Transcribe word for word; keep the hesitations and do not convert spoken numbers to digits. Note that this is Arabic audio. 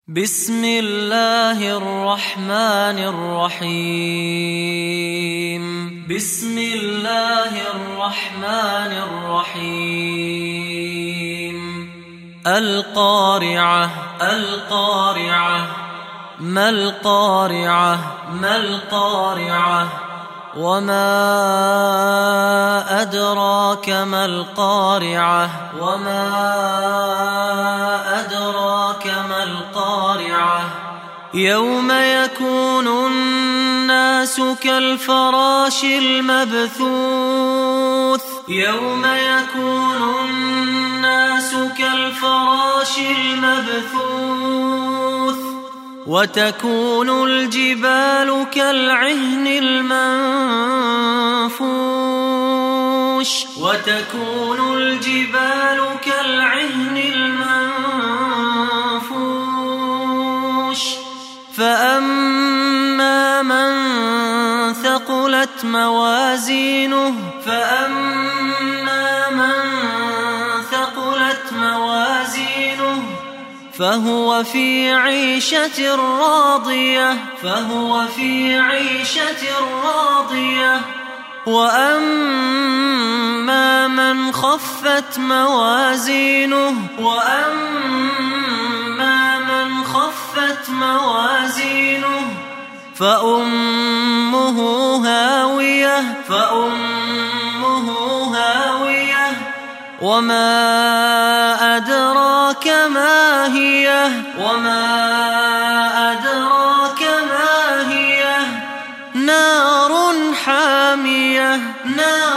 بسم الله الرحمن الرحيم بسم الله الرحمن الرحيم القارعة القارعة ما القارعة ما القارعة وما أدراك ما القارعة وما أدراك ما القارعة يوم يكون الناس كالفراش المبثوث يوم يكون الناس كالفراش المبثوث وتكون الجبال كالعهن المنفوش وتكون الجبال كالعهن المنفوش فأما من ثقلت موازينه فأما من ثقلت موازينه فهو في عيشة راضية فهو في عيشة راضية وأما من خفت موازينه وأما من خفت موازينه فأمه هاوية فأمه هاوية وما أدراك ما هي وما أدراك ما هي نار حامية نار